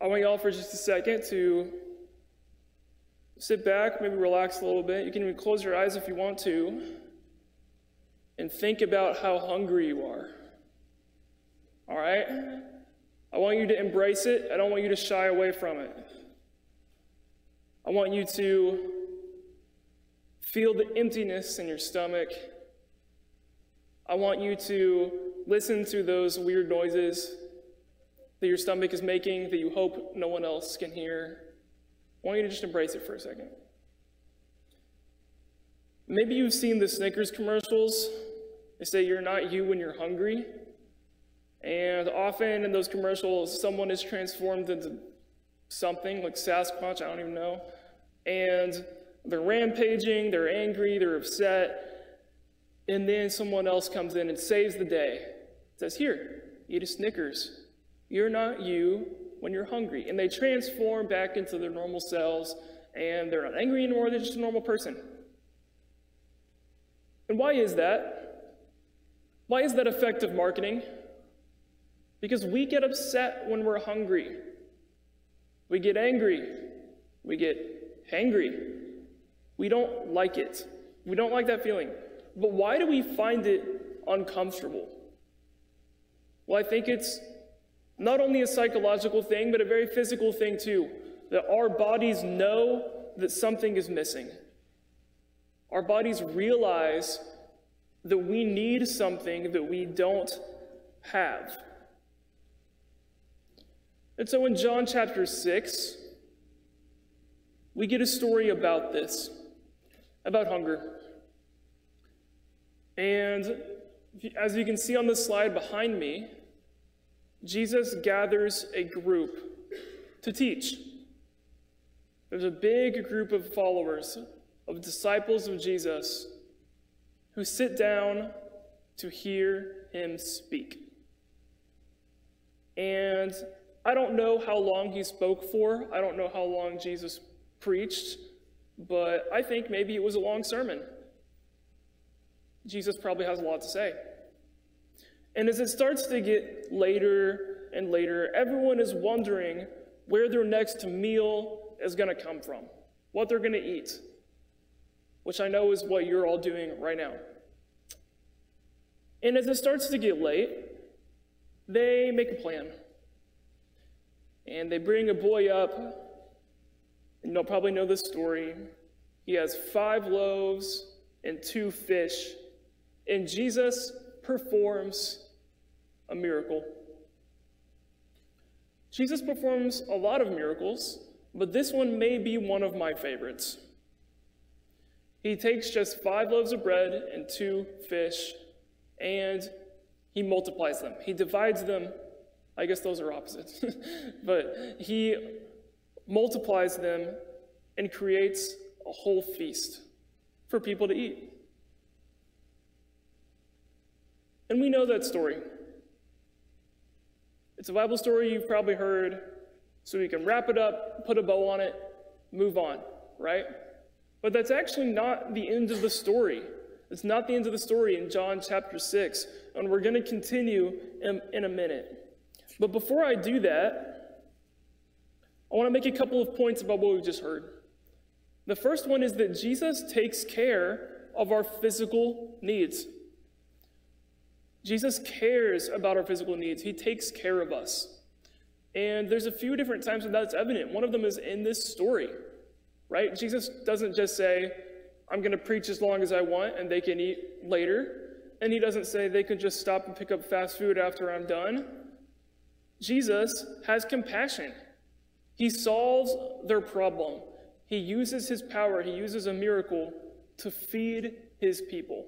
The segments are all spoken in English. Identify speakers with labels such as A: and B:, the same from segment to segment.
A: I want y'all for just a second to sit back, maybe relax a little bit. You can even close your eyes if you want to, and think about how hungry you are. All right? I want you to embrace it. I don't want you to shy away from it. I want you to feel the emptiness in your stomach. I want you to listen to those weird noises that your stomach is making that you hope no one else can hear. I want you to just embrace it for a second. Maybe you've seen the Snickers commercials. They say you're not you when you're hungry. And often in those commercials, someone is transformed into something like Sasquatch, I don't even know. And they're rampaging, they're angry, they're upset. And then someone else comes in and saves the day. Says, here, eat a Snickers. You're not you when you're hungry. And they transform back into their normal selves, and they're not angry anymore, they're just a normal person. And why is that? Why is that effective marketing? Because we get upset when we're hungry. We get angry. We get hangry. We don't like it. We don't like that feeling. But why do we find it uncomfortable? Well, I think it's not only a psychological thing, but a very physical thing too, that our bodies know that something is missing. Our bodies realize that we need something that we don't have. And so in John chapter 6, we get a story about this, about hunger. And as you can see on the slide behind me, Jesus gathers a group to teach. There's a big group of followers, of disciples of Jesus, who sit down to hear him speak. And I don't know how long he spoke for. I don't know how long Jesus preached, but I think maybe it was a long sermon. Jesus probably has a lot to say. And as it starts to get later and later, everyone is wondering where their next meal is going to come from, what they're going to eat, which I know is what you're all doing right now. And as it starts to get late, they make a plan. And they bring a boy up, and you'll probably know this story. He has 5 loaves and 2 fish, and Jesus performs a miracle. Jesus performs a lot of miracles, but this one may be one of my favorites. He takes just 5 loaves of bread and 2 fish, and he multiplies them. He divides them. I guess those are opposites. But he multiplies them and creates a whole feast for people to eat. And we know that story. It's a Bible story you've probably heard, so we can wrap it up, put a bow on it, move on, right? But that's actually not the end of the story. It's not the end of the story in John chapter 6, and we're going to continue in a minute. But before I do that, I want to make a couple of points about what we just heard. The first one is that Jesus takes care of our physical needs. Jesus cares about our physical needs. He takes care of us. And there's a few different times when that's evident. One of them is in this story, right? Jesus doesn't just say, I'm going to preach as long as I want and they can eat later. And he doesn't say they can just stop and pick up fast food after I'm done. Jesus has compassion. He solves their problem. He uses his power, he uses a miracle to feed his people.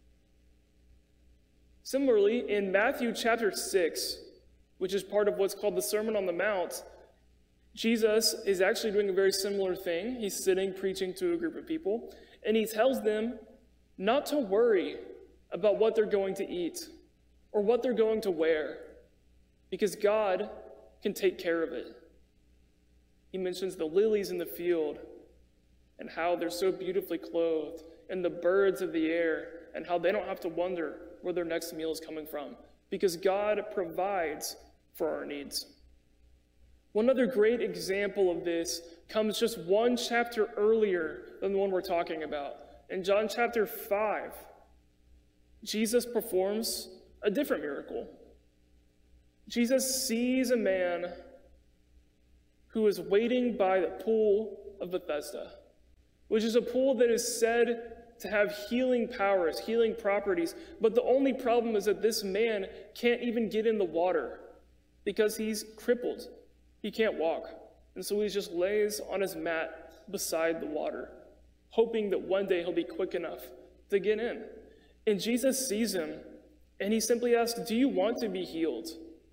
A: Similarly, in Matthew chapter 6, which is part of what's called the Sermon on the Mount, Jesus is actually doing a very similar thing. He's sitting preaching to a group of people, and he tells them not to worry about what they're going to eat or what they're going to wear, because God can take care of it. He mentions the lilies in the field and how they're so beautifully clothed, and the birds of the air, and how they don't have to wonder where their next meal is coming from, because God provides for our needs. One other great example of this comes just one chapter earlier than the one we're talking about. In John chapter 5, Jesus performs a different miracle. Jesus sees a man who is waiting by the pool of Bethesda, which is a pool that is said to have healing powers, healing properties. But the only problem is that this man can't even get in the water because he's crippled. He can't walk. And so he just lays on his mat beside the water, hoping that one day he'll be quick enough to get in. And Jesus sees him, and he simply asks, "Do you want to be healed?"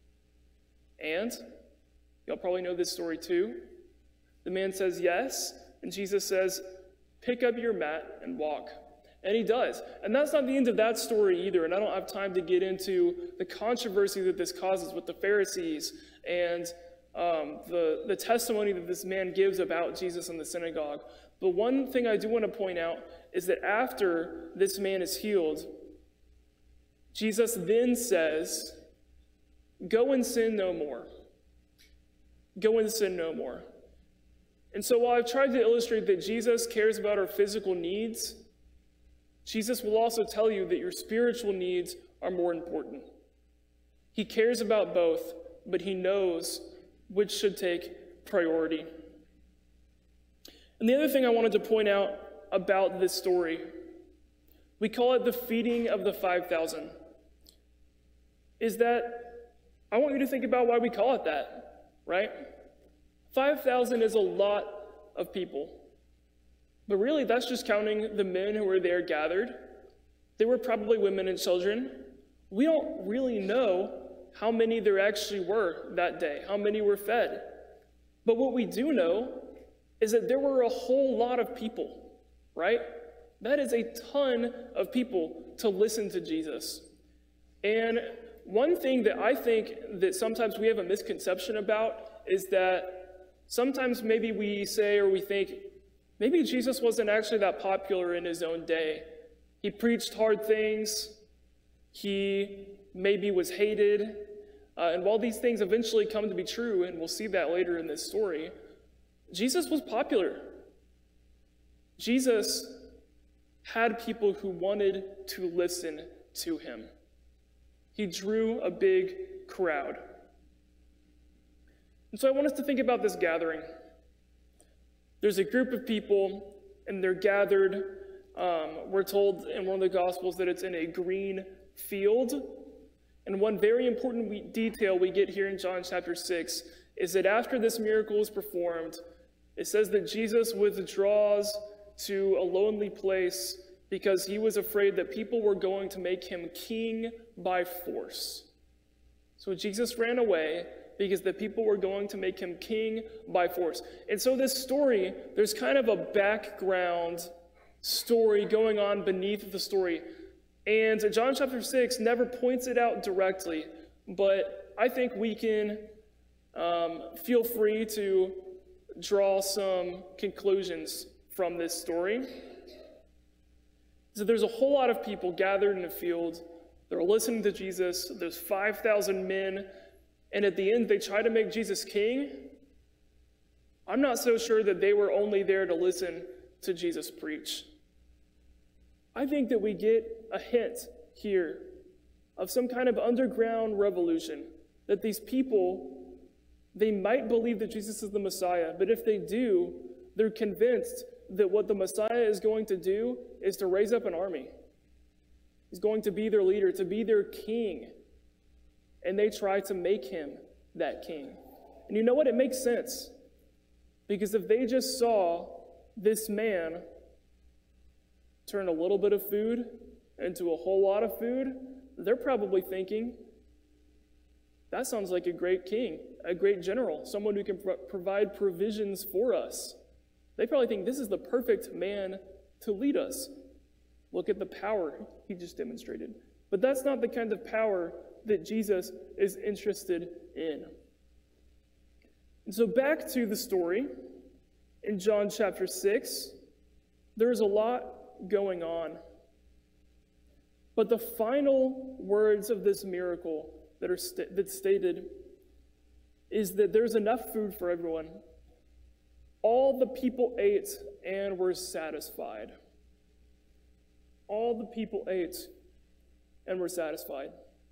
A: And y'all probably know this story too. The man says yes, and Jesus says, "Pick up your mat and walk." And he does. And that's not the end of that story either, and I don't have time to get into the controversy that this causes with the Pharisees and the testimony that this man gives about Jesus in the synagogue. But one thing I do want to point out is that after this man is healed, Jesus then says, "Go and sin no more. Go and sin no more." And so while I've tried to illustrate that Jesus cares about our physical needs, Jesus will also tell you that your spiritual needs are more important. He cares about both, but he knows which should take priority. And the other thing I wanted to point out about this story, we call it the feeding of the 5,000, is that I want you to think about why we call it that, right? 5,000 is a lot of people. But really, that's just counting the men who were there gathered. There were probably women and children. We don't really know how many there actually were that day, how many were fed. But what we do know is that there were a whole lot of people, right? That is a ton of people to listen to Jesus. And one thing that I think that sometimes we have a misconception about is that sometimes maybe we say or we think, maybe Jesus wasn't actually that popular in his own day. He preached hard things. He maybe was hated. And while these things eventually come to be true, and we'll see that later in this story, Jesus was popular. Jesus had people who wanted to listen to him. He drew a big crowd. And so I want us to think about this gathering. There's a group of people, and they're gathered. We're told in one of the Gospels that it's in a green field. And one very important detail we get here in John chapter 6 is that after this miracle is performed, it says that Jesus withdraws to a lonely place because he was afraid that people were going to make him king by force. So Jesus ran away because the people were going to make him king by force. And so this story, there's kind of a background story going on beneath the story. And John chapter 6 never points it out directly, but I think we can feel free to draw some conclusions from this story. So there's a whole lot of people gathered in a field. They're listening to Jesus. There's 5,000 men. And at the end, they try to make Jesus king. I'm not so sure that they were only there to listen to Jesus preach. I think that we get a hint here of some kind of underground revolution, that these people, they might believe that Jesus is the Messiah, but if they do, they're convinced that what the Messiah is going to do is to raise up an army. He's going to be their leader, to be their king. And they try to make him that king. And you know what? It makes sense. Because if they just saw this man turn a little bit of food into a whole lot of food, they're probably thinking, that sounds like a great king, a great general, someone who can provide provisions for us. They probably think this is the perfect man to lead us. Look at the power he just demonstrated. But that's not the kind of power that Jesus is interested in. And so back to the story in John chapter 6, there's a lot going on. But the final words of this miracle that's stated is that there's enough food for everyone. All the people ate and were satisfied. All the people ate and were satisfied.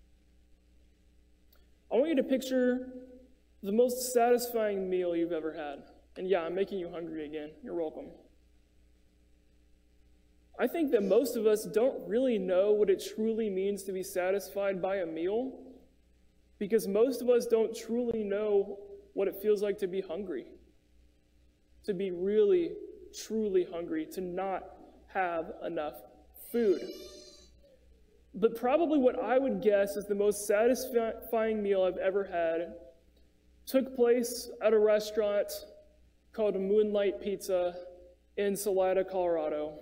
A: I want you to picture the most satisfying meal you've ever had. And yeah, I'm making you hungry again. You're welcome. I think that most of us don't really know what it truly means to be satisfied by a meal, because most of us don't truly know what it feels like to be hungry, to be really, truly hungry, to not have enough food. But probably what I would guess is the most satisfying meal I've ever had took place at a restaurant called Moonlight Pizza in Salida, Colorado.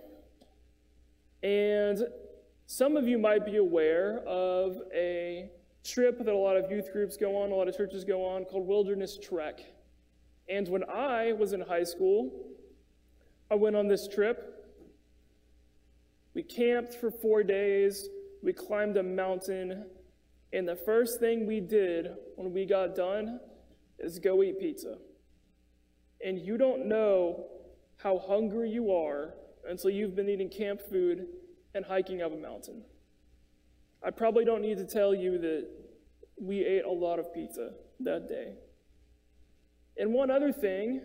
A: And some of you might be aware of a trip that a lot of youth groups go on, a lot of churches go on, called Wilderness Trek. And when I was in high school, I went on this trip. We camped for 4 days, we climbed a mountain, and the first thing we did when we got done is go eat pizza. And you don't know how hungry you are until you've been eating camp food and hiking up a mountain. I probably don't need to tell you that we ate a lot of pizza that day. And one other thing,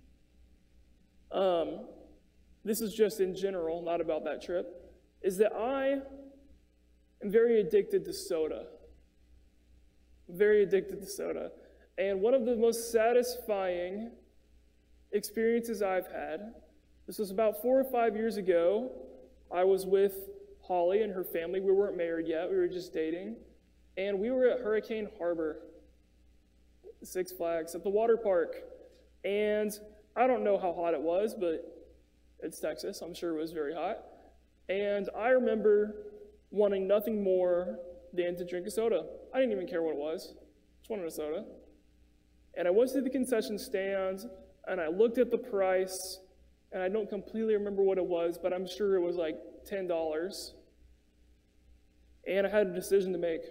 A: this is just in general, not about that trip, is that I am very addicted to soda. Very addicted to soda. And one of the most satisfying experiences I've had, this was about 4 or 5 years ago. I was with Holly and her family. We weren't married yet. We were just dating. And we were at Hurricane Harbor, Six Flags, at the water park. And I don't know how hot it was, but it's Texas. I'm sure it was very hot. And I remember wanting nothing more than to drink a soda. I didn't even care what it was. Just wanted a soda. And I went to the concession stand, and I looked at the price, and I don't completely remember what it was, but I'm sure it was like $10. And I had a decision to make.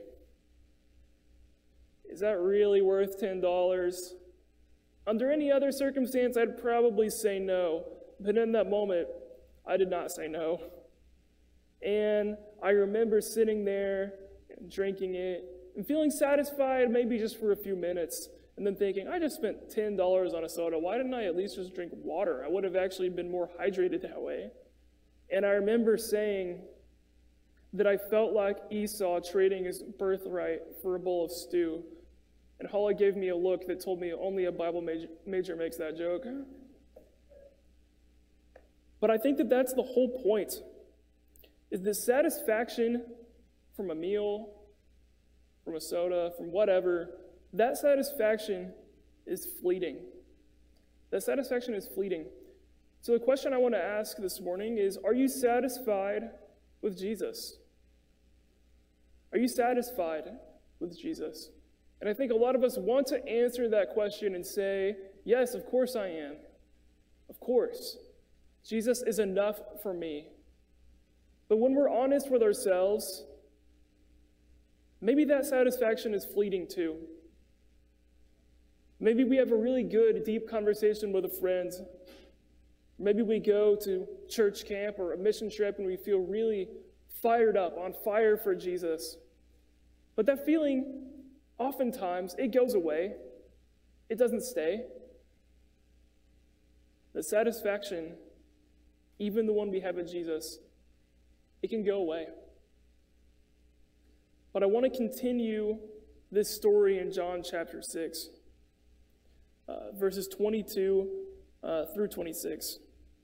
A: Is that really worth $10? Under any other circumstance, I'd probably say no. But in that moment, I did not say no. And I remember sitting there and drinking it and feeling satisfied maybe just for a few minutes. And then thinking, I just spent $10 on a soda. Why didn't I at least just drink water? I would have actually been more hydrated that way. And I remember saying that I felt like Esau trading his birthright for a bowl of stew. And Holly gave me a look that told me only a Bible major makes that joke. But I think that that's the whole point, is the satisfaction from a meal, from a soda, from whatever, that satisfaction is fleeting. That satisfaction is fleeting. So the question I want to ask this morning is, are you satisfied with Jesus? Are you satisfied with Jesus? And I think a lot of us want to answer that question and say, yes, of course I am. Of course. Jesus is enough for me. But when we're honest with ourselves, maybe that satisfaction is fleeting too. Maybe we have a really good, deep conversation with a friend. Maybe we go to church camp or a mission trip and we feel really fired up, on fire for Jesus. But that feeling, oftentimes, it goes away. It doesn't stay. The satisfaction, even the one we have in Jesus, it can go away. But I want to continue this story in John chapter 6. Verses 22 through 26.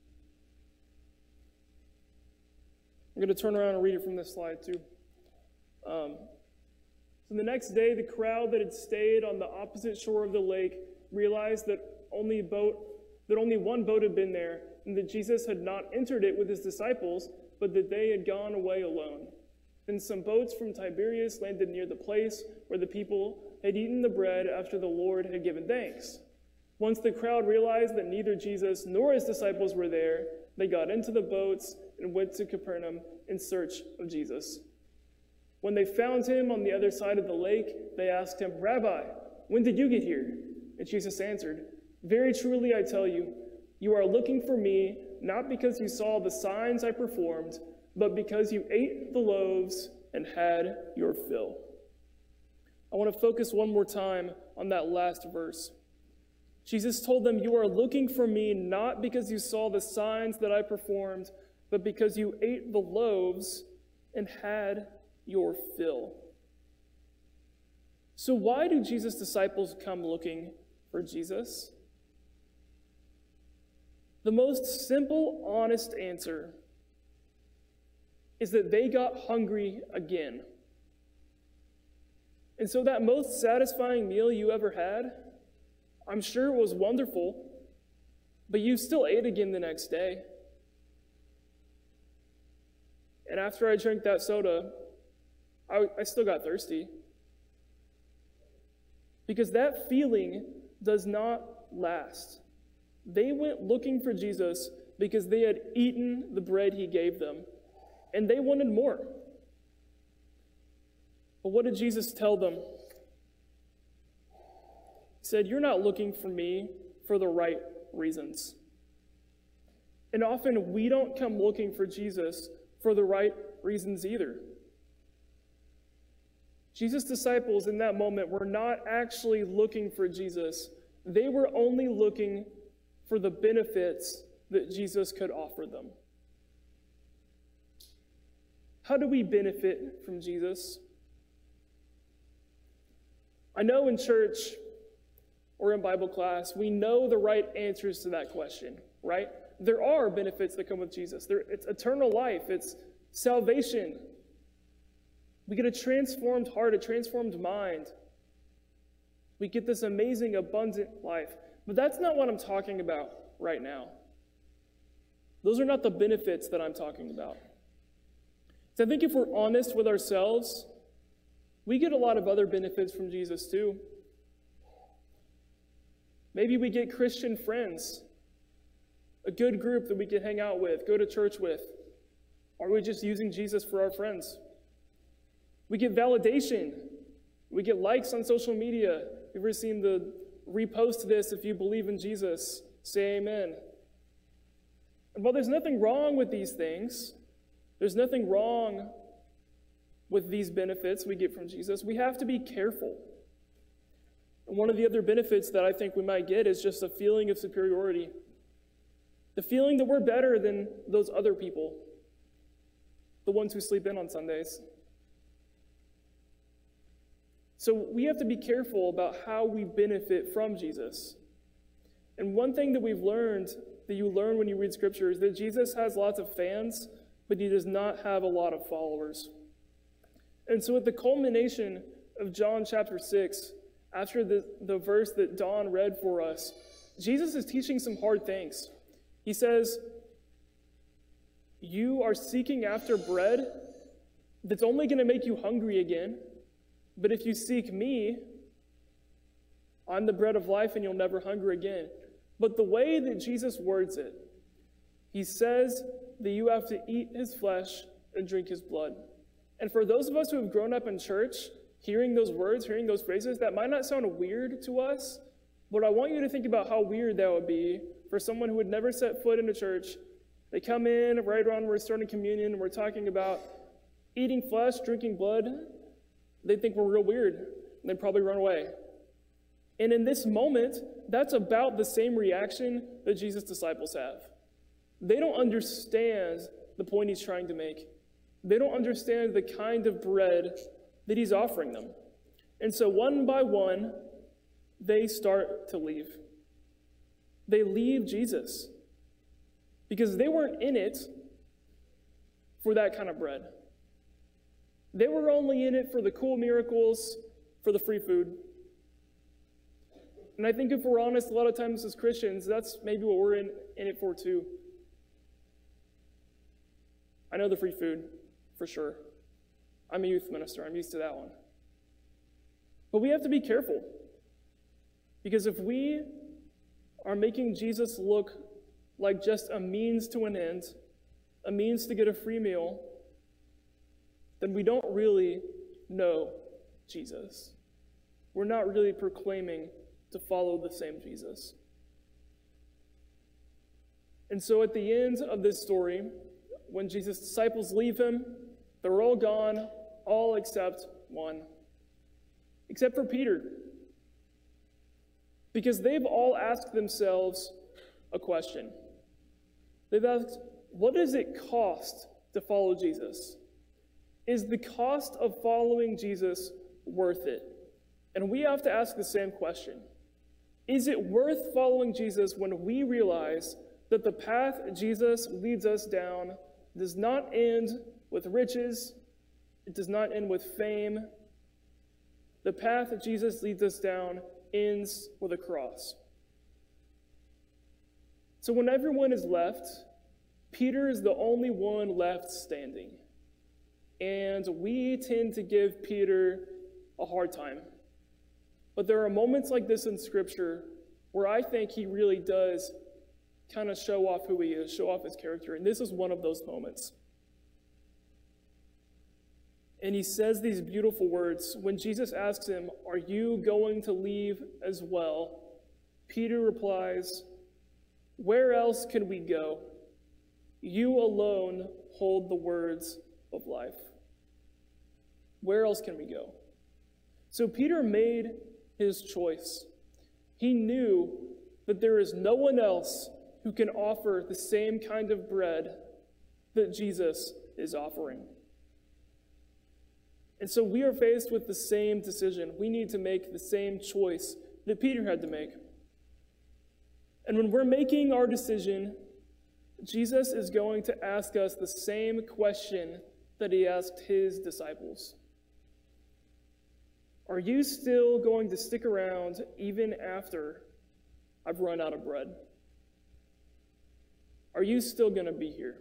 A: I'm going to turn around and read it from this slide too. So the next day, the crowd that had stayed on the opposite shore of the lake realized that only one boat had been there, and that Jesus had not entered it with his disciples, but that they had gone away alone. Then some boats from Tiberias landed near the place where the people had eaten the bread after the Lord had given thanks. Once the crowd realized that neither Jesus nor his disciples were there, they got into the boats and went to Capernaum in search of Jesus. When they found him on the other side of the lake, they asked him, "Rabbi, when did you get here?" And Jesus answered, "Very truly I tell you, you are looking for me not because you saw the signs I performed, but because you ate the loaves and had your fill." I want to focus one more time on that last verse. Jesus told them, "You are looking for me not because you saw the signs that I performed, but because you ate the loaves and had your fill." So why do Jesus' disciples come looking for Jesus? The most simple, honest answer is that they got hungry again. And so that most satisfying meal you ever had, I'm sure it was wonderful, but you still ate again the next day. And after I drank that soda, I still got thirsty. Because that feeling does not last. They went looking for Jesus because they had eaten the bread he gave them, and they wanted more. But what did Jesus tell them? He said, "You're not looking for me for the right reasons." And often we don't come looking for Jesus for the right reasons either. Jesus' disciples in that moment were not actually looking for Jesus. They were only looking for the benefits that Jesus could offer them. How do we benefit from Jesus? I know in church or in Bible class, we know the right answers to that question, right? There are benefits that come with Jesus. It's eternal life. It's salvation. We get a transformed heart, a transformed mind. We get this amazing, abundant life. But that's not what I'm talking about right now. Those are not the benefits that I'm talking about. So I think if we're honest with ourselves, we get a lot of other benefits from Jesus too. Maybe we get Christian friends, a good group that we can hang out with, go to church with. Are we just using Jesus for our friends? We get validation. We get likes on social media. You've ever seen the repost this if you believe in Jesus? Say amen. And while there's nothing wrong with these things, there's nothing wrong with these benefits we get from Jesus, we have to be careful. And one of the other benefits that I think we might get is just a feeling of superiority. The feeling that we're better than those other people, the ones who sleep in on Sundays. So we have to be careful about how we benefit from Jesus. And one thing that we've learned, that you learn when you read Scripture, is that Jesus has lots of fans, but he does not have a lot of followers. And so at the culmination of John chapter 6, after the verse that Don read for us, Jesus is teaching some hard things. He says, "You are seeking after bread that's only going to make you hungry again. But if you seek me, I'm the bread of life and you'll never hunger again." But the way that Jesus words it, he says that you have to eat his flesh and drink his blood. And for those of us who have grown up in church, hearing those words, hearing those phrases, that might not sound weird to us, but I want you to think about how weird that would be for someone who would never set foot in a church. They come in right around when we're starting communion and we're talking about eating flesh, drinking blood. They think we're real weird, and they'd probably run away. And in this moment, that's about the same reaction that Jesus' disciples have. They don't understand the point he's trying to make. They don't understand the kind of bread that he's offering them. And so one by one, they start to leave. They leave Jesus because they weren't in it for that kind of bread. They were only in it for the cool miracles, for the free food. And I think if we're honest, a lot of times as Christians, that's maybe what we're in it for too. I know the free food, for sure. I'm a youth minister. I'm used to that one. But we have to be careful. Because if we are making Jesus look like just a means to an end, a means to get a free meal, then we don't really know Jesus. We're not really proclaiming to follow the same Jesus. And so at the end of this story, when Jesus' disciples leave him, they're all gone, all except one. Except for Peter. Because they've all asked themselves a question. They've asked, what does it cost to follow Jesus? Is the cost of following Jesus worth it? And we have to ask the same question. Is it worth following Jesus when we realize that the path Jesus leads us down does not end with riches, it does not end with fame. The path that Jesus leads us down ends with a cross. So when everyone is left, Peter is the only one left standing. And we tend to give Peter a hard time. But there are moments like this in Scripture where I think he really does kind of show off who he is, show off his character. And this is one of those moments. And he says these beautiful words. When Jesus asks him, "Are you going to leave as well?" Peter replies, "Where else can we go? You alone hold the words of life." Where else can we go? So Peter made his choice. He knew that there is no one else who can offer the same kind of bread that Jesus is offering. And so we are faced with the same decision. We need to make the same choice that Peter had to make. And when we're making our decision, Jesus is going to ask us the same question that he asked his disciples. Are you still going to stick around even after I've run out of bread? Are you still going to be here?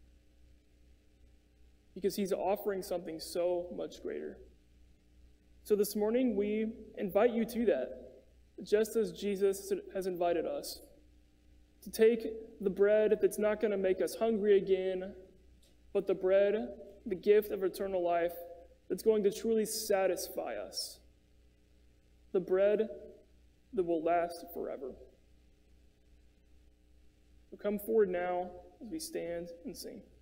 A: Because he's offering something so much greater. So this morning, we invite you to that, just as Jesus has invited us, to take the bread that's not going to make us hungry again, but the bread, the gift of eternal life, that's going to truly satisfy us. The bread that will last forever. So come forward now as we stand and sing.